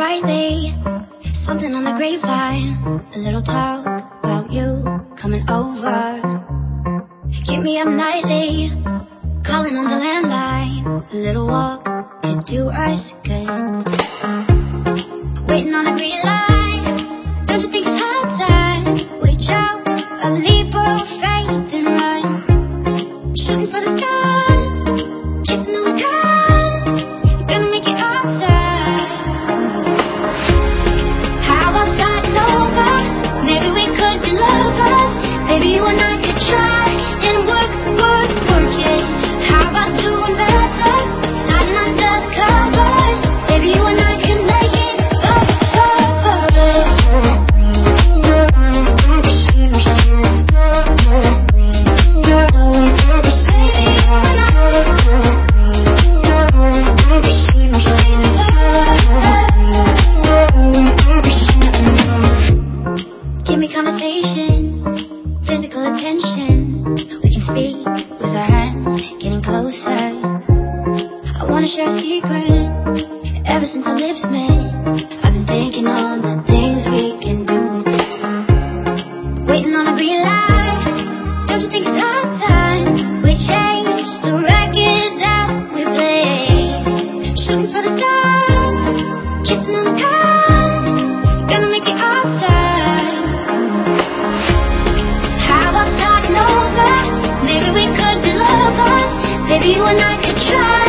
brightly. Something on the grapevine, a little talk about you coming over. Keep me up nightly, calling on the landline. A little walk to do us good. Waiting on a green light, don't you think it's high time? Reach out, a leap of faith and run. Shooting for the skies, kissing on the clouds. You're gonna make it outside. How about starting over? Maybe we could be lovers. Maybe you and I could try and work it. How about doing better? Starting under the covers. Maybe you and I can make it up. Give me conversation, physical attention. We can speak with our hands, getting closer. I wanna share a secret. Ever since our lips met, I've been thinking on the things we can do. Waiting on a green light, don't you think it's high time? We change the records that we play. Shooting for the stars, kissing on the clouds. Gonna make it outside. How about starting over? Maybe we could be lovers. Maybe you and I could try